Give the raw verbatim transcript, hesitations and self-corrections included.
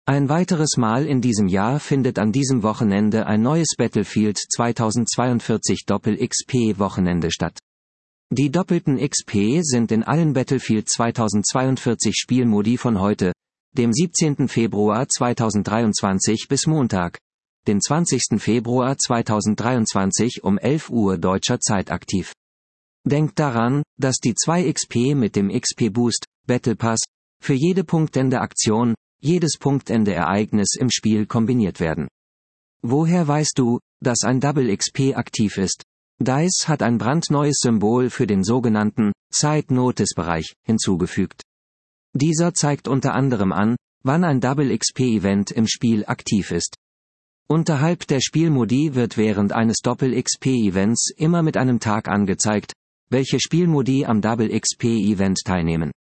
Ein weiteres Mal in diesem Jahr findet an diesem Wochenende ein neues Battlefield zweitausendzweiundvierzig Doppel-X P-Wochenende statt. Die doppelten X P sind in allen Battlefield zweitausendzweiundvierzig Spielmodi von heute, dem siebzehnten Februar zweitausenddreiundzwanzig bis Montag, den zwanzigsten Februar zweitausenddreiundzwanzig um elf Uhr deutscher Zeit aktiv. Denkt daran, dass die zwei X P mit dem X P Boost, Battle Pass, für jede Punktende-Aktion, jedes Punktende-Ereignis im Spiel kombiniert werden. Woher weißt du, dass ein Double X P aktiv ist? DICE hat ein brandneues Symbol für den sogenannten Side Notice-Bereich hinzugefügt. Dieser zeigt unter anderem an, wann ein Double X P-Event im Spiel aktiv ist. Unterhalb der Spielmodi wird während eines Doppel X P-Events immer mit einem Tag angezeigt, welche Spielmodi am Double X P-Event teilnehmen.